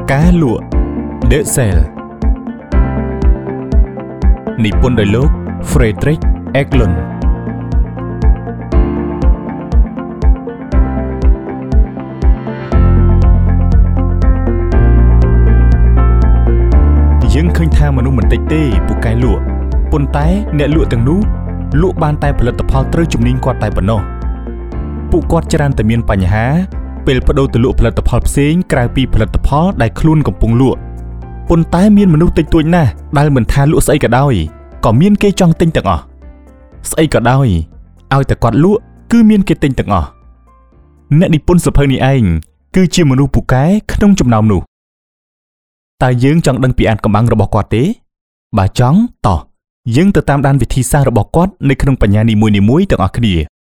Cá lụa Đế Sale Nị Pôn Đời Lốt Frederick Eklund Dương khơi thang mà nụ mình tây tê bù cái lụa Pôn tái nẹ lụa từng nú Lụa ban tayផលិតផលត្រូវជំនាញគាត់តែប៉ុណ្ណោះពួកគាត់ច្រើនតែមានបញ្ហាពេលបដូរទៅលក់ផលិតផលផ្សេងក្រៅពីផលិតផលដែលខ្លួនកំពុងលក់ប៉ុន្តែមានមនុស្សតិចតួចណាស់ដែលមិនថាលក់ស្អីក៏ដោយក៏មានគេចង់ទិញទាំងអស់ស្អីក៏ដោយឲ្យតែគាត់លក់គឺមានគេទិញទាំងអស់អ្នកនិពន្ធសភៅនេះឯងគឺជាមនុស្សពូកែក្នុងចំណោមនោះតើយើងចង់ដឹងពីអាថ៌កំបាំងរបស់គាត់ទេបើចង់តោះយើងទៅតាមដានវិធីសាស្ត្ររបស់គាត់នៅក្នុងបញ្ញានីមួយៗទាំងអស់គ្នា